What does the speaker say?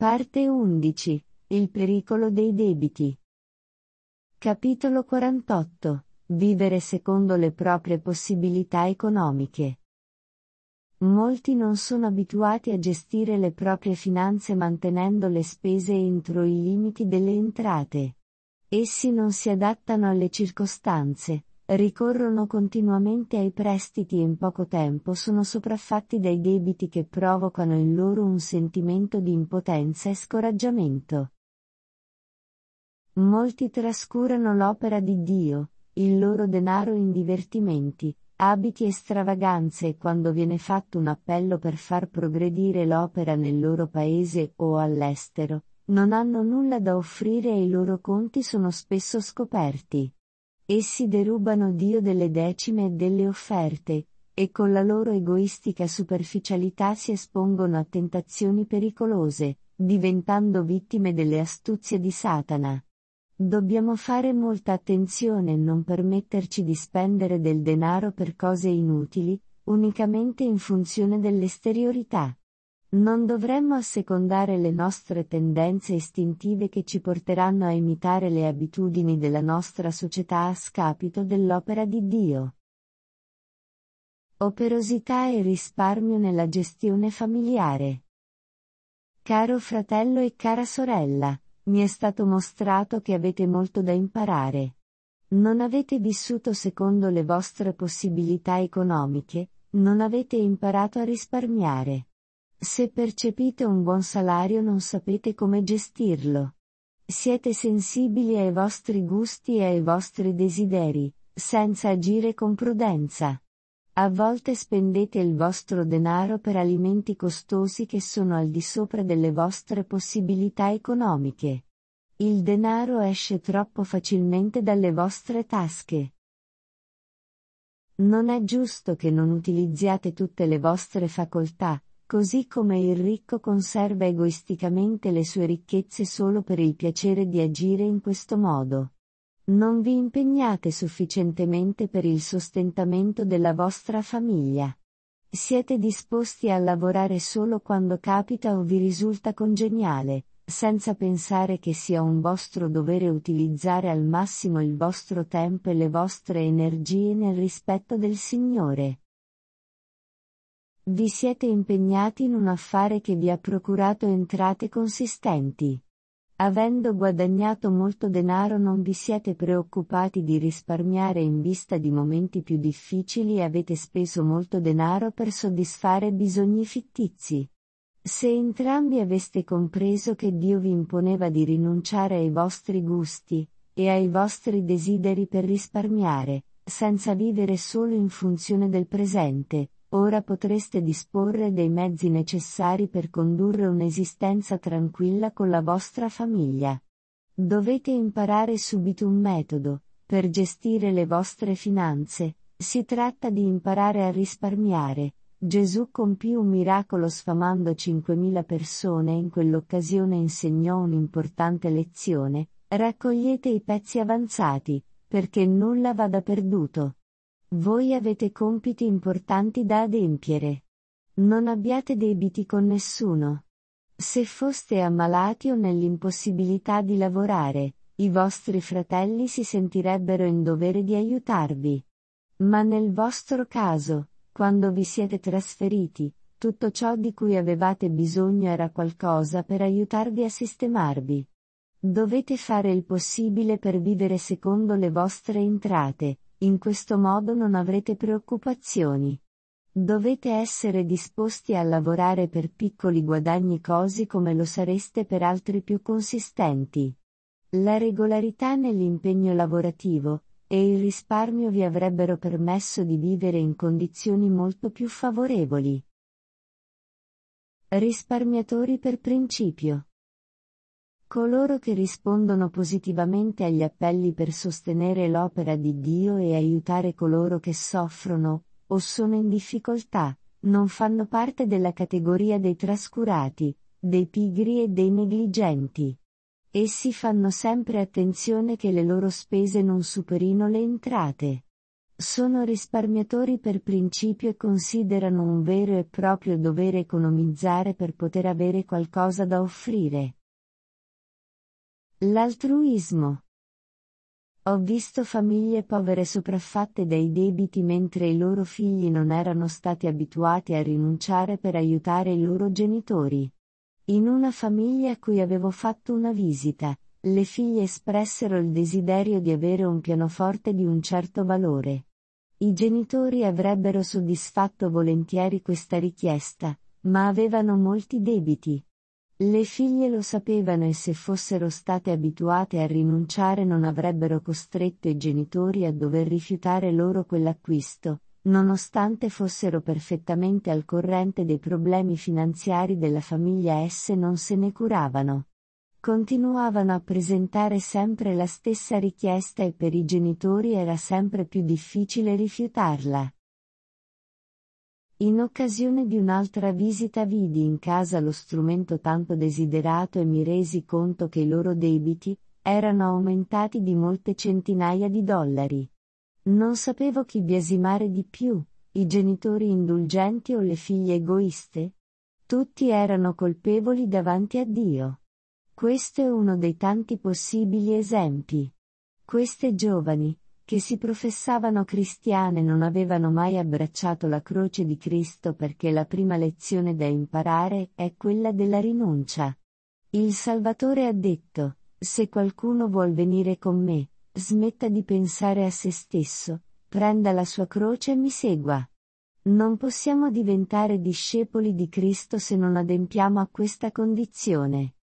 Parte 11. Il pericolo dei debiti. Capitolo 48. Vivere secondo le proprie possibilità economiche. Molti non sono abituati a gestire le proprie finanze mantenendo le spese entro i limiti delle entrate. Essi non si adattano alle circostanze, ricorrono continuamente ai prestiti e in poco tempo sono sopraffatti dai debiti che provocano in loro un sentimento di impotenza e scoraggiamento. Molti trascurano l'opera di Dio, il loro denaro in divertimenti, abiti e stravaganze e quando viene fatto un appello per far progredire l'opera nel loro paese o all'estero, non hanno nulla da offrire e i loro conti sono spesso scoperti. Essi derubano Dio delle decime e delle offerte, e con la loro egoistica superficialità si espongono a tentazioni pericolose, diventando vittime delle astuzie di Satana. Dobbiamo fare molta attenzione e non permetterci di spendere del denaro per cose inutili, unicamente in funzione dell'esteriorità. Non dovremmo assecondare le nostre tendenze istintive che ci porteranno a imitare le abitudini della nostra società a scapito dell'opera di Dio. Operosità e risparmio nella gestione familiare. Caro fratello e cara sorella, mi è stato mostrato che avete molto da imparare. Non avete vissuto secondo le vostre possibilità economiche, non avete imparato a risparmiare. Se percepite un buon salario non sapete come gestirlo. Siete sensibili ai vostri gusti e ai vostri desideri, senza agire con prudenza. A volte spendete il vostro denaro per alimenti costosi che sono al di sopra delle vostre possibilità economiche. Il denaro esce troppo facilmente dalle vostre tasche. Non è giusto che non utilizziate tutte le vostre facoltà, così come il ricco conserva egoisticamente le sue ricchezze solo per il piacere di agire in questo modo. Non vi impegnate sufficientemente per il sostentamento della vostra famiglia. Siete disposti a lavorare solo quando capita o vi risulta congeniale, senza pensare che sia un vostro dovere utilizzare al massimo il vostro tempo e le vostre energie nel rispetto del Signore. Vi siete impegnati in un affare che vi ha procurato entrate consistenti. Avendo guadagnato molto denaro non vi siete preoccupati di risparmiare in vista di momenti più difficili e avete speso molto denaro per soddisfare bisogni fittizi. Se entrambi aveste compreso che Dio vi imponeva di rinunciare ai vostri gusti e ai vostri desideri per risparmiare, senza vivere solo in funzione del presente, ora potreste disporre dei mezzi necessari per condurre un'esistenza tranquilla con la vostra famiglia. Dovete imparare subito un metodo, per gestire le vostre finanze, si tratta di imparare a risparmiare. Gesù compì un miracolo sfamando 5.000 persone e in quell'occasione insegnò un'importante lezione: raccogliete i pezzi avanzati, perché nulla vada perduto. Voi avete compiti importanti da adempiere. Non abbiate debiti con nessuno. Se foste ammalati o nell'impossibilità di lavorare, i vostri fratelli si sentirebbero in dovere di aiutarvi. Ma nel vostro caso, quando vi siete trasferiti, tutto ciò di cui avevate bisogno era qualcosa per aiutarvi a sistemarvi. Dovete fare il possibile per vivere secondo le vostre entrate, in questo modo non avrete preoccupazioni. Dovete essere disposti a lavorare per piccoli guadagni così come lo sareste per altri più consistenti. La regolarità nell'impegno lavorativo e il risparmio vi avrebbero permesso di vivere in condizioni molto più favorevoli. Risparmiatori per principio. Coloro che rispondono positivamente agli appelli per sostenere l'opera di Dio e aiutare coloro che soffrono, o sono in difficoltà, non fanno parte della categoria dei trascurati, dei pigri e dei negligenti. Essi fanno sempre attenzione che le loro spese non superino le entrate. Sono risparmiatori per principio e considerano un vero e proprio dovere economizzare per poter avere qualcosa da offrire. L'altruismo. Ho visto famiglie povere sopraffatte dai debiti mentre i loro figli non erano stati abituati a rinunciare per aiutare i loro genitori. In una famiglia a cui avevo fatto una visita, le figlie espressero il desiderio di avere un pianoforte di un certo valore. I genitori avrebbero soddisfatto volentieri questa richiesta, ma avevano molti debiti. Le figlie lo sapevano e se fossero state abituate a rinunciare non avrebbero costretto i genitori a dover rifiutare loro quell'acquisto, nonostante fossero perfettamente al corrente dei problemi finanziari della famiglia. Esse non se ne curavano. Continuavano a presentare sempre la stessa richiesta e per i genitori era sempre più difficile rifiutarla. In occasione di un'altra visita vidi in casa lo strumento tanto desiderato e mi resi conto che i loro debiti erano aumentati di molte centinaia di dollari. Non sapevo chi biasimare di più, i genitori indulgenti o le figlie egoiste? Tutti erano colpevoli davanti a Dio. Questo è uno dei tanti possibili esempi. Queste giovani, che si professavano cristiane, non avevano mai abbracciato la croce di Cristo perché la prima lezione da imparare è quella della rinuncia. Il Salvatore ha detto: se qualcuno vuol venire con me, smetta di pensare a se stesso, prenda la sua croce e mi segua. Non possiamo diventare discepoli di Cristo se non adempiamo a questa condizione.